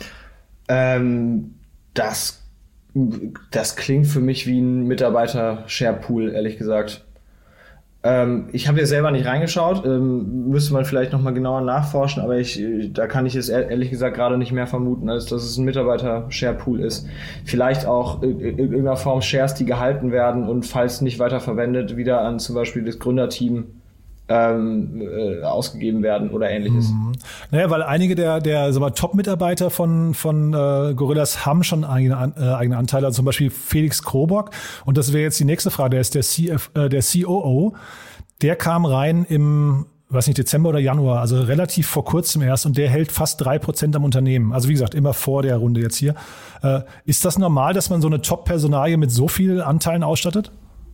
Das klingt für mich wie ein Mitarbeiter-Share-Pool, ehrlich gesagt. Ich habe jetzt selber nicht reingeschaut, müsste man vielleicht nochmal genauer nachforschen, aber da kann ich es ehrlich gesagt gerade nicht mehr vermuten, als dass es ein Mitarbeiter-Share-Pool ist. Vielleicht auch in irgendeiner Form Shares, die gehalten werden und falls nicht weiterverwendet, wieder an zum Beispiel das Gründerteam ausgegeben werden oder ähnliches. Naja, weil einige der Top-Mitarbeiter von Gorillas haben schon eigene Anteile, also zum Beispiel Felix Krobock. Und das wäre jetzt die nächste Frage, der ist der COO. Der kam rein im, Dezember oder Januar, also relativ vor kurzem erst, und der hält fast 3% am Unternehmen. Also wie gesagt, immer vor der Runde jetzt hier. Ist das normal, dass man so eine Top-Personalie mit so vielen Anteilen ausstattet?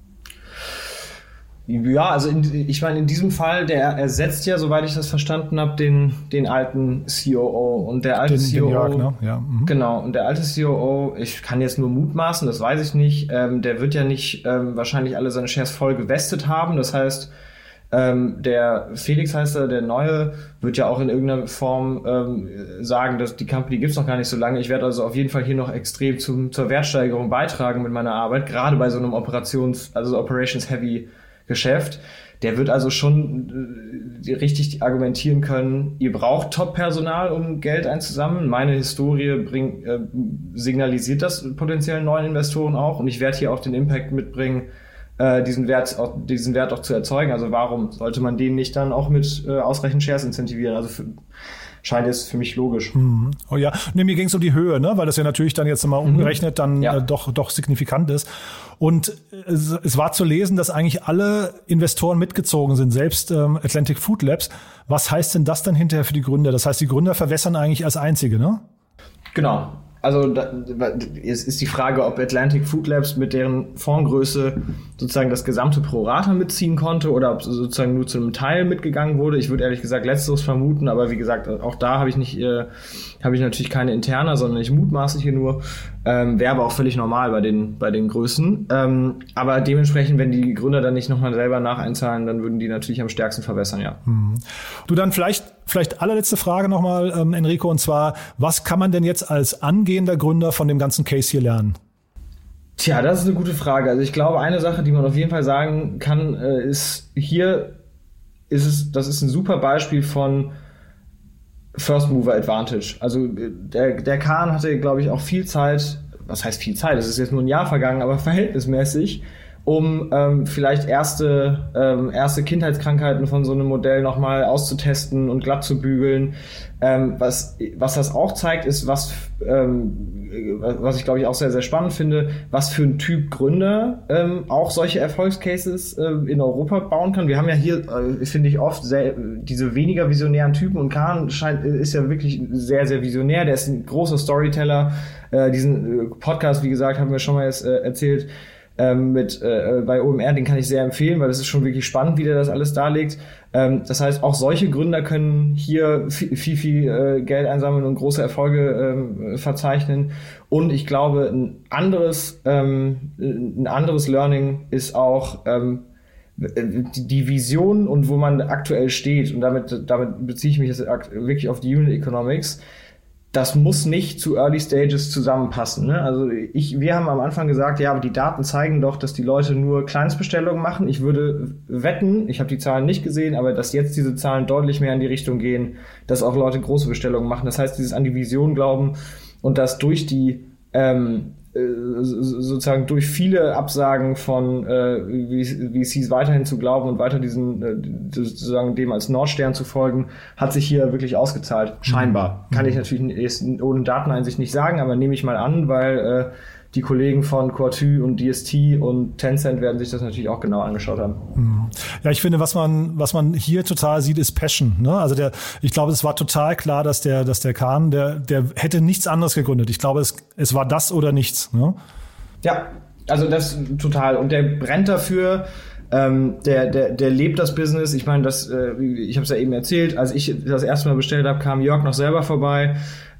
Ja, also ich meine, in diesem Fall, der ersetzt ja, soweit ich das verstanden habe, den alten COO. Und der alte COO, Jörg, ne? Ja. Genau, und der alte COO, ich kann jetzt nur mutmaßen, das weiß ich nicht, der wird ja nicht wahrscheinlich alle seine Shares voll gewestet haben. Das heißt, der Felix heißt er, der Neue, wird ja auch in irgendeiner Form sagen, dass die Company gibt's noch gar nicht so lange. Ich werde also auf jeden Fall hier noch extrem zur Wertsteigerung beitragen mit meiner Arbeit, gerade bei so einem Operations-Heavy Geschäft. Der wird also schon richtig argumentieren können, ihr braucht Top-Personal, um Geld einzusammeln. Meine Historie signalisiert das potenziellen neuen Investoren auch und ich werde hier auch den Impact mitbringen, diesen Wert auch zu erzeugen. Also warum sollte man den nicht dann auch mit ausreichend Shares incentivieren? Also scheint es für mich logisch. Oh ja, mir ging es um die Höhe, ne? Weil das ja natürlich dann jetzt mal umgerechnet dann doch signifikant ist. Und es war zu lesen, dass eigentlich alle Investoren mitgezogen sind, selbst Atlantic Food Labs. Was heißt denn das dann hinterher für die Gründer? Das heißt, die Gründer verwässern eigentlich als Einzige, ne? Genau. also es ist die Frage, ob Atlantic Food Labs mit deren Fondsgröße sozusagen das gesamte Pro-Rata mitziehen konnte oder ob sozusagen nur zu einem Teil mitgegangen wurde. Ich würde ehrlich gesagt Letzteres vermuten, aber wie gesagt, auch da habe ich natürlich keine Interna, sondern ich mutmaße hier nur. Wäre aber auch völlig normal bei den Größen. Aber dementsprechend, wenn die Gründer dann nicht nochmal selber nacheinzahlen, dann würden die natürlich am stärksten verbessern, ja. Du, dann vielleicht allerletzte Frage nochmal, Enrico, und zwar, was kann man denn jetzt als angehender Gründer von dem ganzen Case hier lernen? Tja, das ist eine gute Frage. Also ich glaube, eine Sache, die man auf jeden Fall sagen kann, das ist ein super Beispiel von First Mover Advantage. Also der Kahn hatte, glaube ich, auch viel Zeit, was heißt viel Zeit, es ist jetzt nur ein Jahr vergangen, aber verhältnismäßig, um vielleicht erste Kindheitskrankheiten von so einem Modell nochmal auszutesten und glatt zu bügeln. Was das auch zeigt, ist, was ich, glaube ich, auch sehr, sehr spannend finde, was für ein Typ Gründer auch solche Erfolgscases in Europa bauen kann. Wir haben ja hier, finde ich, oft diese weniger visionären Typen, und Kahn ist ja wirklich sehr, sehr visionär. Der ist ein großer Storyteller. Diesen Podcast, wie gesagt, haben wir schon mal jetzt erzählt, bei OMR, den kann ich sehr empfehlen, weil das ist schon wirklich spannend, wie der das alles darlegt. Das heißt, auch solche Gründer können hier viel Geld einsammeln und große Erfolge verzeichnen. Und ich glaube, ein anderes Learning ist auch die Vision und wo man aktuell steht. Und damit beziehe ich mich jetzt wirklich auf die Unit Economics. Das muss nicht zu Early Stages zusammenpassen. Ne? Also wir haben am Anfang gesagt, ja, aber die Daten zeigen doch, dass die Leute nur Kleinstbestellungen machen. Ich würde wetten, ich habe die Zahlen nicht gesehen, aber dass jetzt diese Zahlen deutlich mehr in die Richtung gehen, dass auch Leute große Bestellungen machen. Das heißt, dieses an die Vision glauben und das durch die sozusagen durch viele Absagen von VCs weiterhin zu glauben und weiter sozusagen dem als Nordstern zu folgen, hat sich hier wirklich ausgezahlt. Scheinbar. Kann ich natürlich ohne Dateneinsicht nicht sagen, aber nehme ich mal an, weil die Kollegen von Quartu und DST und Tencent werden sich das natürlich auch genau angeschaut haben. Ja, ich finde, was man hier total sieht, ist Passion. Ne? Also ich glaube, es war total klar, dass der Kahn, der hätte nichts anderes gegründet. Ich glaube, es war das oder nichts. Ne? Ja, also das total. Und der brennt dafür. Der lebt das Business. Ich meine, ich habe es ja eben erzählt, als ich das erste Mal bestellt habe, kam Jörg noch selber vorbei.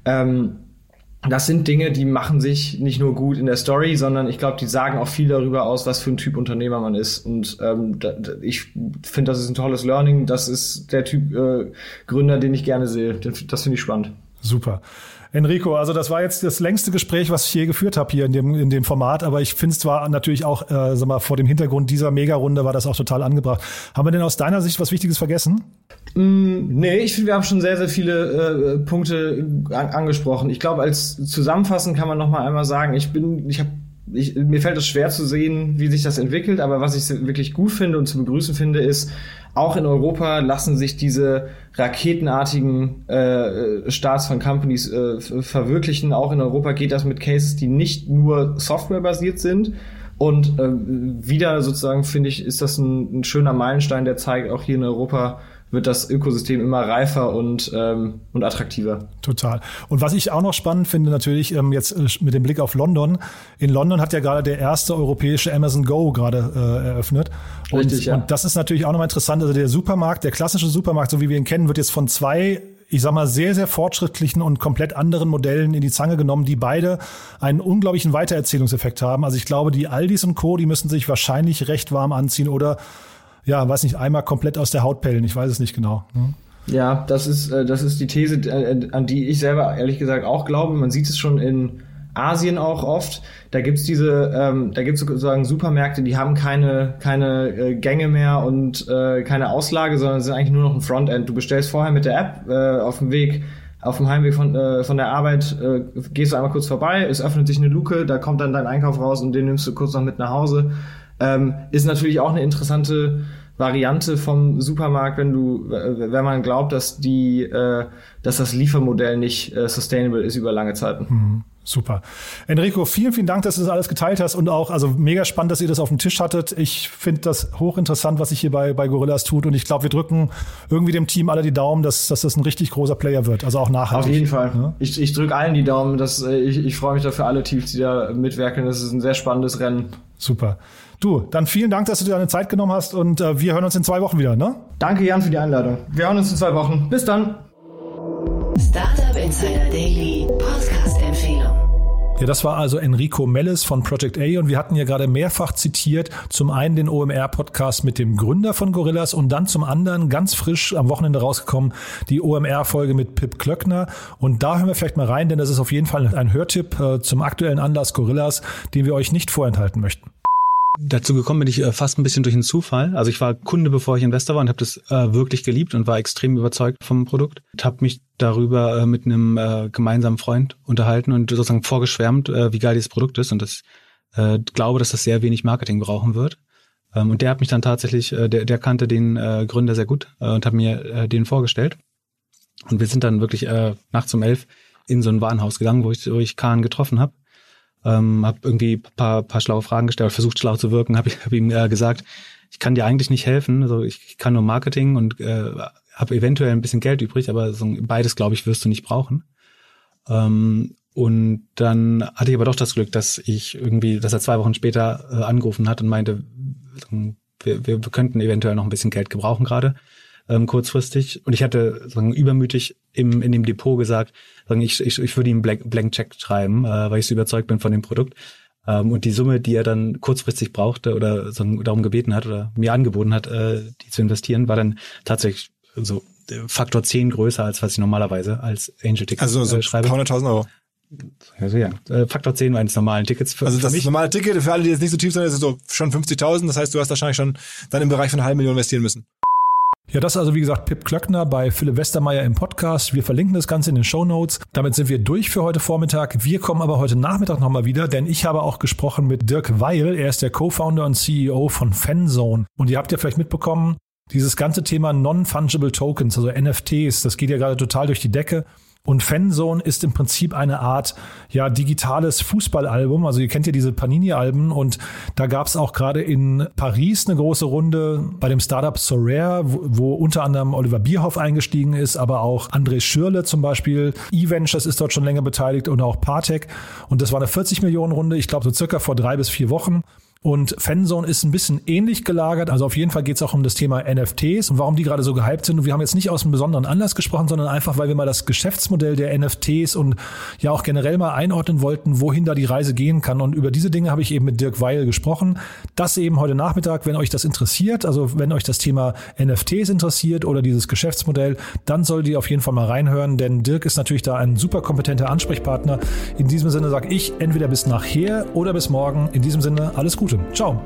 Das sind Dinge, die machen sich nicht nur gut in der Story, sondern ich glaube, die sagen auch viel darüber aus, was für ein Typ Unternehmer man ist. Und ich finde, das ist ein tolles Learning. Das ist der Typ Gründer, den ich gerne sehe. Das finde ich spannend. Super. Enrico, also das war jetzt das längste Gespräch, was ich je geführt habe hier in dem Format, aber ich finde es zwar natürlich auch, vor dem Hintergrund dieser Mega-Runde war das auch total angebracht. Haben wir denn aus deiner Sicht was Wichtiges vergessen? Nee, ich finde, wir haben schon sehr, sehr viele Punkte angesprochen. Ich glaube, als zusammenfassend kann man noch mal einmal sagen, mir fällt es schwer zu sehen, wie sich das entwickelt, aber was ich wirklich gut finde und zu begrüßen finde, ist, auch in Europa lassen sich diese raketenartigen Starts von Companies verwirklichen. Auch in Europa geht das mit Cases, die nicht nur softwarebasiert sind. Und wieder sozusagen, finde ich, ist das ein schöner Meilenstein, der zeigt, auch hier in Europa wird das Ökosystem immer reifer und attraktiver. Total. Und was ich auch noch spannend finde, natürlich jetzt mit dem Blick auf London. In London hat ja gerade der erste europäische Amazon Go gerade eröffnet. Richtig, ja. Und das ist natürlich auch nochmal interessant. Also der Supermarkt, der klassische Supermarkt, so wie wir ihn kennen, wird jetzt von zwei, ich sag mal, sehr, sehr fortschrittlichen und komplett anderen Modellen in die Zange genommen, die beide einen unglaublichen Weitererzählungseffekt haben. Also ich glaube, die Aldis und Co., die müssen sich wahrscheinlich recht warm anziehen oder ja, weiß nicht, einmal komplett aus der Haut pellen. Ich weiß es nicht genau. Ja, das ist die These, an die ich selber ehrlich gesagt auch glaube. Man sieht es schon in Asien auch oft. Da gibt's sozusagen Supermärkte, die haben keine Gänge mehr und keine Auslage, sondern sind eigentlich nur noch ein Frontend. Du bestellst vorher mit der App auf dem Heimweg von der Arbeit, gehst du einmal kurz vorbei, es öffnet sich eine Luke, da kommt dann dein Einkauf raus und den nimmst du kurz noch mit nach Hause. Ist natürlich auch eine interessante Variante vom Supermarkt, wenn man glaubt, dass das Liefermodell nicht sustainable ist über lange Zeiten. Super. Enrico, vielen, vielen Dank, dass du das alles geteilt hast und auch, also mega spannend, dass ihr das auf dem Tisch hattet. Ich finde das hochinteressant, was sich hier bei Gorillas tut und ich glaube, wir drücken irgendwie dem Team alle die Daumen, dass das ein richtig großer Player wird, also auch nachhaltig. Auf jeden Fall. Ja? Ich drücke allen die Daumen, ich freue mich da für alle Teams, die da mitwirken. Das ist ein sehr spannendes Rennen. Super. Du, dann vielen Dank, dass du dir deine Zeit genommen hast und wir hören uns in 2 Wochen wieder, ne? Danke, Jan, für die Einladung. Wir hören uns in 2 Wochen. Bis dann. Startup Insider Daily Podcast-Empfehlung. Ja, das war also Enrico Melles von Project A und wir hatten ja gerade mehrfach zitiert, zum einen den OMR-Podcast mit dem Gründer von Gorillas und dann zum anderen ganz frisch am Wochenende rausgekommen die OMR-Folge mit Pip Klöckner und da hören wir vielleicht mal rein, denn das ist auf jeden Fall ein Hörtipp zum aktuellen Anlass Gorillas, den wir euch nicht vorenthalten möchten. Dazu gekommen bin ich fast ein bisschen durch einen Zufall. Also ich war Kunde, bevor ich Investor war und habe das wirklich geliebt und war extrem überzeugt vom Produkt. Habe mich darüber mit einem gemeinsamen Freund unterhalten und sozusagen vorgeschwärmt, wie geil dieses Produkt ist und das glaube, dass das sehr wenig Marketing brauchen wird. Und der hat mich dann tatsächlich, der kannte den Gründer sehr gut und hat mir den vorgestellt. Und wir sind dann wirklich nachts um 11 in so ein Warenhaus gegangen, wo ich Kahn getroffen habe. Habe irgendwie paar schlaue Fragen gestellt, versucht schlau zu wirken, habe ihm gesagt, ich kann dir eigentlich nicht helfen, also ich kann nur Marketing und habe eventuell ein bisschen Geld übrig, aber so beides, glaube ich, wirst du nicht brauchen. Und dann hatte ich aber doch das Glück, dass er 2 Wochen später angerufen hat und meinte, wir könnten eventuell noch ein bisschen Geld gebrauchen gerade. Kurzfristig. Und ich hatte übermütig in dem Depot gesagt, ich würde ihm Blank Check schreiben, weil ich so überzeugt bin von dem Produkt. Und die Summe, die er dann kurzfristig brauchte oder darum gebeten hat oder mir angeboten hat, die zu investieren, war dann tatsächlich so Faktor 10 größer, als was ich normalerweise als Angel-Ticket schreibe. 100.000 Euro. Also ja, Faktor 10 meines normalen Tickets. Also das normale Ticket, für alle, die jetzt nicht so tief sind, ist so schon 50.000. Das heißt, du hast wahrscheinlich schon dann im Bereich von 500.000 investieren müssen. Ja, das ist also wie gesagt Pip Klöckner bei Philipp Westermeier im Podcast. Wir verlinken das Ganze in den Shownotes. Damit sind wir durch für heute Vormittag. Wir kommen aber heute Nachmittag nochmal wieder, denn ich habe auch gesprochen mit Dirk Weil. Er ist der Co-Founder und CEO von Fanzone. Und ihr habt ja vielleicht mitbekommen, dieses ganze Thema Non-Fungible Tokens, also NFTs, das geht ja gerade total durch die Decke. Und Fanzone ist im Prinzip eine Art digitales Fußballalbum. Also ihr kennt ja diese Panini-Alben und da gab es auch gerade in Paris eine große Runde bei dem Startup Sorare, wo unter anderem Oliver Bierhoff eingestiegen ist, aber auch André Schürle zum Beispiel. eVentures ist dort schon länger beteiligt und auch Partec. Und das war eine 40-Millionen-Runde, ich glaube so circa vor 3 bis 4 Wochen. Und Fanzone ist ein bisschen ähnlich gelagert. Also auf jeden Fall geht es auch um das Thema NFTs und warum die gerade so gehypt sind. Und wir haben jetzt nicht aus einem besonderen Anlass gesprochen, sondern einfach, weil wir mal das Geschäftsmodell der NFTs und ja auch generell mal einordnen wollten, wohin da die Reise gehen kann. Und über diese Dinge habe ich eben mit Dirk Weil gesprochen. Das eben heute Nachmittag, wenn euch das interessiert, also wenn euch das Thema NFTs interessiert oder dieses Geschäftsmodell, dann solltet ihr auf jeden Fall mal reinhören, denn Dirk ist natürlich da ein super kompetenter Ansprechpartner. In diesem Sinne sage ich entweder bis nachher oder bis morgen. In diesem Sinne alles Gute. Ciao.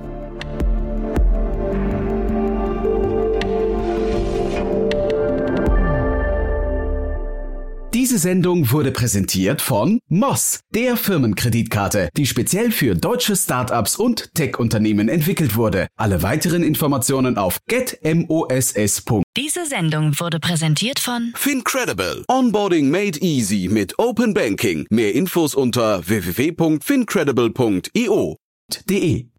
Diese Sendung wurde präsentiert von Moss, der Firmenkreditkarte, die speziell für deutsche Startups und Tech-Unternehmen entwickelt wurde. Alle weiteren Informationen auf getmoss.com. Diese Sendung wurde präsentiert von Fincredible. Onboarding made easy mit Open Banking. Mehr Infos unter www.fincredible.io.